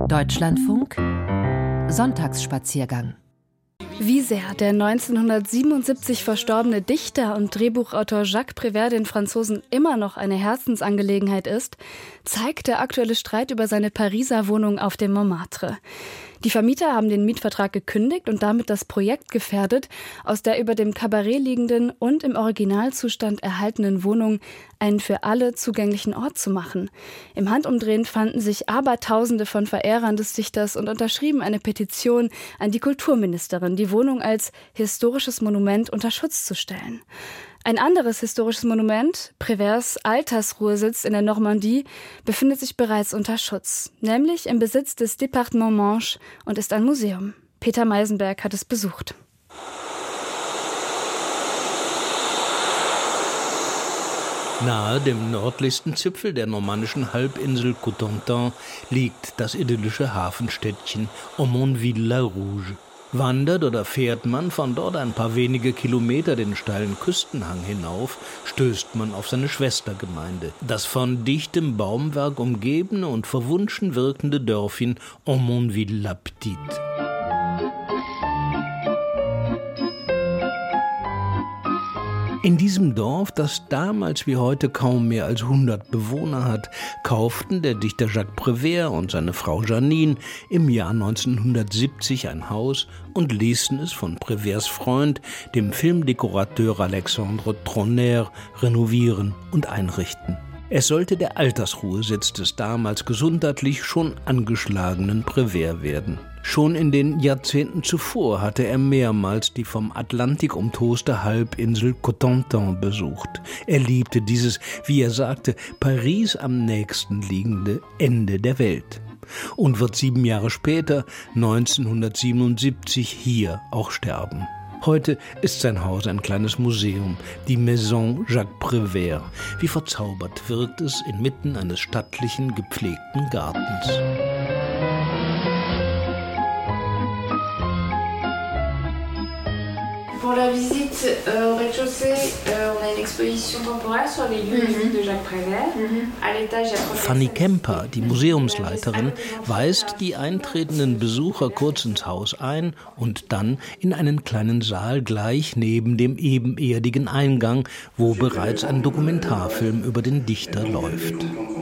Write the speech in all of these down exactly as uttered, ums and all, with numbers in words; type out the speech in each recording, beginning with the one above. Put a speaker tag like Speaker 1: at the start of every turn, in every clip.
Speaker 1: Deutschlandfunk Sonntagsspaziergang.
Speaker 2: Wie sehr der neunzehnhundertsiebenundsiebzig verstorbene Dichter und Drehbuchautor Jacques Prévert den Franzosen immer noch eine Herzensangelegenheit ist, zeigt der aktuelle Streit über seine Pariser Wohnung auf dem Montmartre. Die Vermieter haben den Mietvertrag gekündigt und damit das Projekt gefährdet, aus der über dem Kabarett liegenden und im Originalzustand erhaltenen Wohnung einen für alle zugänglichen Ort zu machen. Im Handumdrehen fanden sich Abertausende von Verehrern des Dichters und unterschrieben eine Petition an die Kulturministerin, die Wohnung als historisches Monument unter Schutz zu stellen. Ein anderes historisches Monument, Préverts Altersruhesitz in der Normandie, befindet sich bereits unter Schutz, nämlich im Besitz des Département Manche und ist ein Museum. Peter Meisenberg hat es besucht.
Speaker 3: Nahe dem nördlichsten Zipfel der normannischen Halbinsel Cotentin liegt das idyllische Hafenstädtchen Aumonville-la-Rouge. Wandert oder fährt man von dort ein paar wenige Kilometer den steilen Küstenhang hinauf, stößt man auf seine Schwestergemeinde, das von dichtem Baumwerk umgebene und verwunschen wirkende Dörfchen Aumonville-la-Petite. In diesem Dorf, das damals wie heute kaum mehr als hundert Bewohner hat, kauften der Dichter Jacques Prévert und seine Frau Janine im Jahr neunzehnhundertsiebzig ein Haus und ließen es von Préverts Freund, dem Filmdekorateur Alexandre Troner, renovieren und einrichten. Es sollte der Altersruhesitz des damals gesundheitlich schon angeschlagenen Prévert werden. Schon in den Jahrzehnten zuvor hatte er mehrmals die vom Atlantik umtoste Halbinsel Cotentin besucht. Er liebte dieses, wie er sagte, Paris am nächsten liegende Ende der Welt. Und wird sieben Jahre später, neunzehnhundertsiebenundsiebzig, hier auch sterben. Heute ist sein Haus ein kleines Museum, die Maison Jacques Prévert. Wie verzaubert wirkt es inmitten eines stattlichen, gepflegten Gartens.
Speaker 4: Pour la visite euh, au rez-de-chaussée, euh, on a une exposition temporaire sur les lieux de vie de Jacques Prévert. À l'étage, il y a trois
Speaker 3: Fanny Kemper, die Museumsleiterin, weist die eintretenden Besucher kurz ins Haus ein und dann in einen kleinen Saal gleich neben dem ebenerdigen Eingang, wo bereits ein Dokumentarfilm über den Dichter läuft.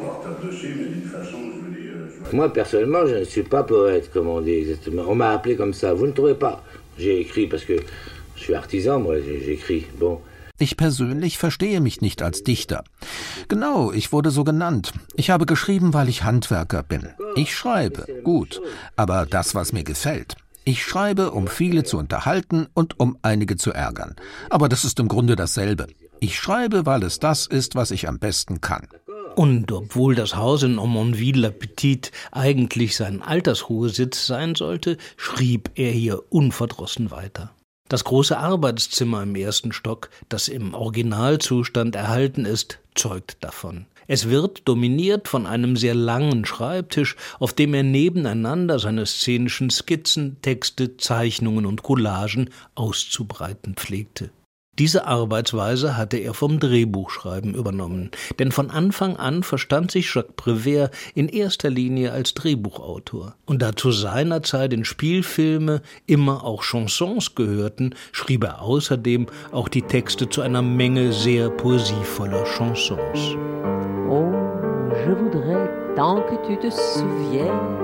Speaker 5: Moi, personnellement, je ne suis pas poète, comme on dit exactement. On m'a appelé comme ça. Vous ne trouvez pas? J'ai écrit parce que je suis artisan, moi, j'écris. Bon.
Speaker 6: Ich persönlich verstehe mich nicht als Dichter. Genau, ich wurde so genannt. Ich habe geschrieben, weil ich Handwerker bin. Ich schreibe, gut, aber das, was mir gefällt. Ich schreibe, um viele zu unterhalten und um einige zu ärgern. Aber das ist im Grunde dasselbe. Ich schreibe, weil es das ist, was ich am besten kann.
Speaker 3: Und obwohl das Haus in Aumonville-la-Petite eigentlich sein Altersruhesitz sein sollte, schrieb er hier unverdrossen weiter. Das große Arbeitszimmer im ersten Stock, das im Originalzustand erhalten ist, zeugt davon. Es wird dominiert von einem sehr langen Schreibtisch, auf dem er nebeneinander seine szenischen Skizzen, Texte, Zeichnungen und Collagen auszubreiten pflegte. Diese Arbeitsweise hatte er vom Drehbuchschreiben übernommen, denn von Anfang an verstand sich Jacques Prévert in erster Linie als Drehbuchautor. Und da zu seiner Zeit in Spielfilme immer auch Chansons gehörten, schrieb er außerdem auch die Texte zu einer Menge sehr poesievoller Chansons.
Speaker 7: Oh, je voudrais tant que tu te souviennes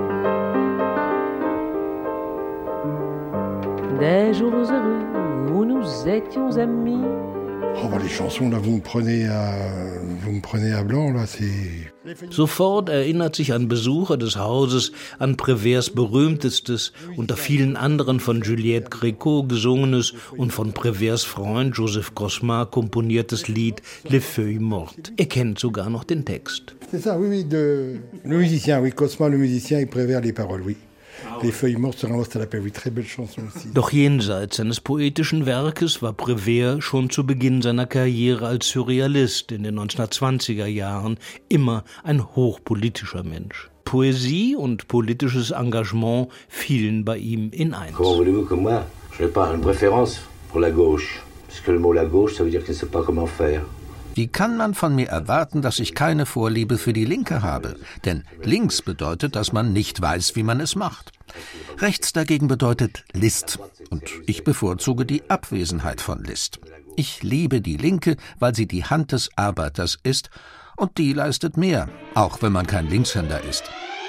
Speaker 7: des jours heureux où nous étions amis.
Speaker 8: Oh bah les chansons, là, vous me prenez à, vous me prenez à blanc, là, c'est...
Speaker 3: Sofort erinnert sich ein Besucher des Hauses an Préverts berühmtestes, unter vielen anderen von Juliette Gréco gesungenes und von Préverts Freund Joseph Cosma komponiertes Lied Les Feuilles Mortes. Er kennt sogar noch den Text.
Speaker 8: C'est ça, oui, oui, de... Le musicien, oui, Cosma, le musicien, et Prévert, les paroles, oui. Les Feuilles Mortes sur un Lost à la Paix, oui, très belle chanson aussi.
Speaker 3: Doch jenseits seines poetischen Werkes war Prévert schon zu Beginn seiner Karriere als Surrealist in den neunzehnhundertzwanziger Jahren immer ein hochpolitischer Mensch. Poesie und politisches Engagement fielen bei ihm in eins.
Speaker 5: Comment voulez-vous que moi, je n'ai pas une préférence pour la gauche? Parce que le mot la gauche, ça veut dire qu'il ne sait pas comment faire.
Speaker 6: Wie kann man von mir erwarten, dass ich keine Vorliebe für die Linke habe? Denn links bedeutet, dass man nicht weiß, wie man es macht. Rechts dagegen bedeutet List. Und ich bevorzuge die Abwesenheit von List. Ich liebe die Linke, weil sie die Hand des Arbeiters ist. Und die leistet mehr, auch wenn man kein Linkshänder ist.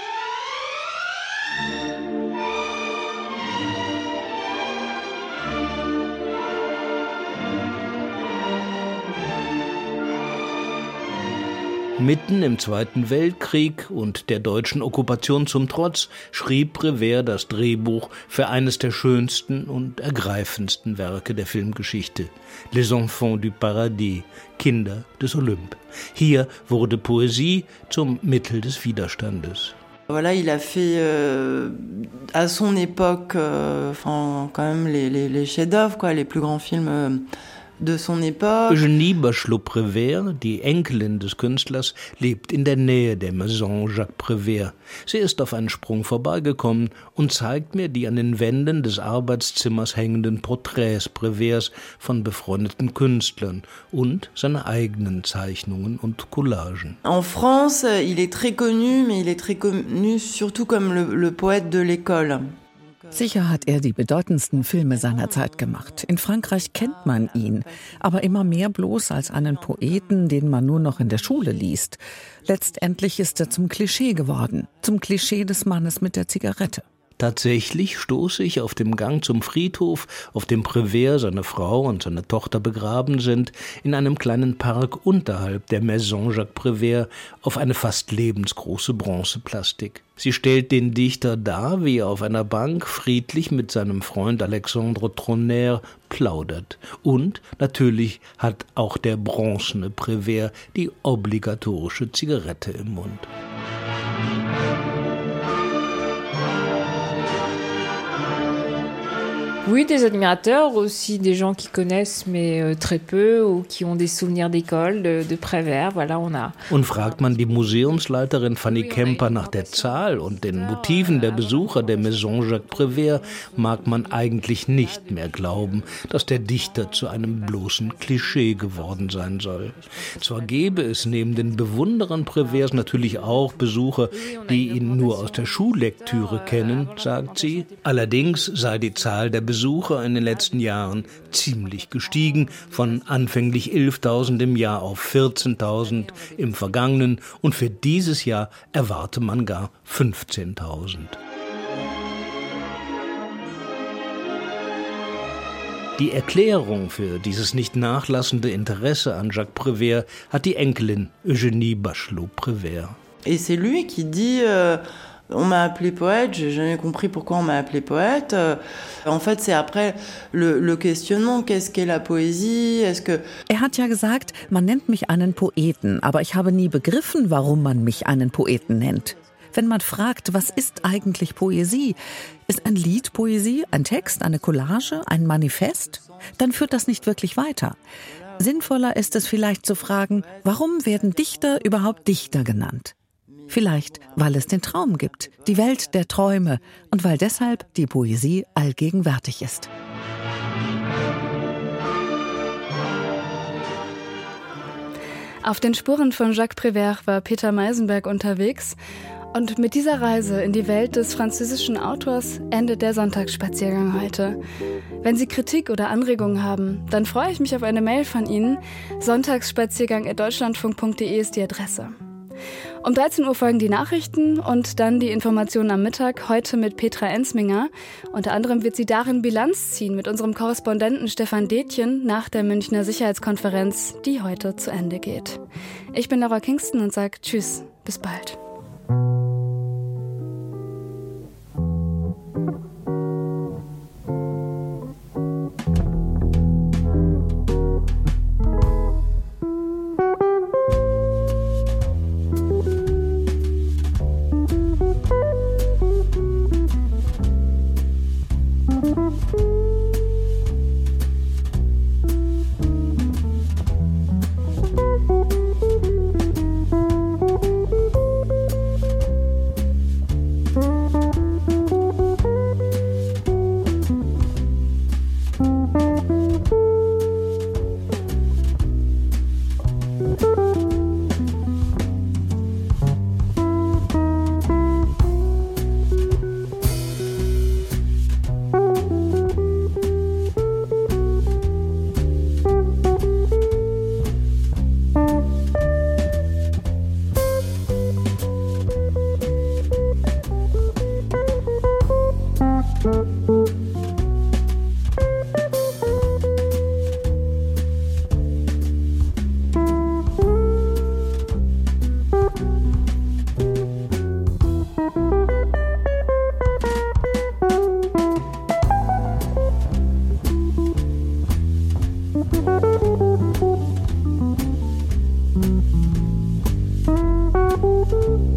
Speaker 3: Mitten im Zweiten Weltkrieg und der deutschen Okkupation zum Trotz schrieb Prévert das Drehbuch für eines der schönsten und ergreifendsten Werke der Filmgeschichte, Les Enfants du Paradis, Kinder des Olymp. Hier wurde Poesie zum Mittel des Widerstandes.
Speaker 1: Voilà, il a fait euh, à son époque, euh, enfin, quand même les, les, les chefs-d'œuvre, quoi, les plus grands films euh, de son époque.
Speaker 3: Eugénie Bachelot-Prévert, die Enkelin des Künstlers, lebt in der Nähe der Maison Jacques Prévert. Sie ist auf einen Sprung vorbeigekommen und zeigt mir die an den Wänden des Arbeitszimmers hängenden Porträts Préverts von befreundeten Künstlern und seine eigenen Zeichnungen und Collagen.
Speaker 1: En France, il est très connu, mais il est très connu surtout comme le, le poète de l'école.
Speaker 9: Sicher hat er die bedeutendsten Filme seiner Zeit gemacht. In Frankreich kennt man ihn, aber immer mehr bloß als einen Poeten, den man nur noch in der Schule liest. Letztendlich ist er zum Klischee geworden, zum Klischee des Mannes mit der Zigarette.
Speaker 3: Tatsächlich stoße ich auf dem Gang zum Friedhof, auf dem Prévert, seine Frau und seine Tochter begraben sind, in einem kleinen Park unterhalb der Maison Jacques Prévert, auf eine fast lebensgroße Bronzeplastik. Sie stellt den Dichter dar, wie er auf einer Bank friedlich mit seinem Freund Alexandre Troner plaudert. Und natürlich hat auch der bronzene Prévert die obligatorische Zigarette im Mund.
Speaker 10: Oui, des admirateurs, aussi des gens qui connaissent mais euh, très peu ou qui ont des souvenirs d'école, de, de Prévert. Voilà, on a.
Speaker 3: Und fragt man die Museumsleiterin Fanny Kemper nach der Zahl und den Motiven der Besucher der Maison Jacques Prévert, mag man eigentlich nicht mehr glauben, dass der Dichter zu einem bloßen Klischee geworden sein soll. Zwar gäbe es neben den Bewunderern Préverts natürlich auch Besucher, die ihn nur aus der Schullektüre kennen, sagt sie. Allerdings sei die Zahl der Besucher in den letzten Jahren ziemlich gestiegen, von anfänglich elftausend im Jahr auf vierzehntausend im vergangenen, und für dieses Jahr erwarte man gar fünfzehntausend. Die Erklärung für dieses nicht nachlassende Interesse an Jacques Prévert hat die Enkelin Eugénie Bachelot-Prévert.
Speaker 1: Et c'est lui qui dit euh On m'a appelé poète, j'ai jamais compris pourquoi on m'a appelé poète. En fait, c'est après le, le questionnement, qu'est-ce qu'est la Poésie? Est-ce que
Speaker 9: Er hat ja gesagt, man nennt mich einen Poeten, aber ich habe nie begriffen, warum man mich einen Poeten nennt. Wenn man fragt, was ist eigentlich Poesie? Ist ein Lied Poesie, ein Text, eine Collage, ein Manifest? Dann führt das nicht wirklich weiter. Sinnvoller ist es vielleicht zu fragen, warum werden Dichter überhaupt Dichter genannt? Vielleicht, weil es den Traum gibt, die Welt der Träume, und weil deshalb die Poesie allgegenwärtig ist.
Speaker 2: Auf den Spuren von Jacques Prévert war Peter Meisenberg unterwegs. Und mit dieser Reise in die Welt des französischen Autors endet der Sonntagsspaziergang heute. Wenn Sie Kritik oder Anregungen haben, dann freue ich mich auf eine Mail von Ihnen. sonntagsspaziergang at deutschlandfunk punkt de ist die Adresse. Um dreizehn Uhr folgen die Nachrichten und dann die Informationen am Mittag, heute mit Petra Ensminger. Unter anderem wird sie darin Bilanz ziehen mit unserem Korrespondenten Stefan Detjen nach der Münchner Sicherheitskonferenz, die heute zu Ende geht. Ich bin Laura Kingston und sage Tschüss, bis bald.
Speaker 11: Thank you.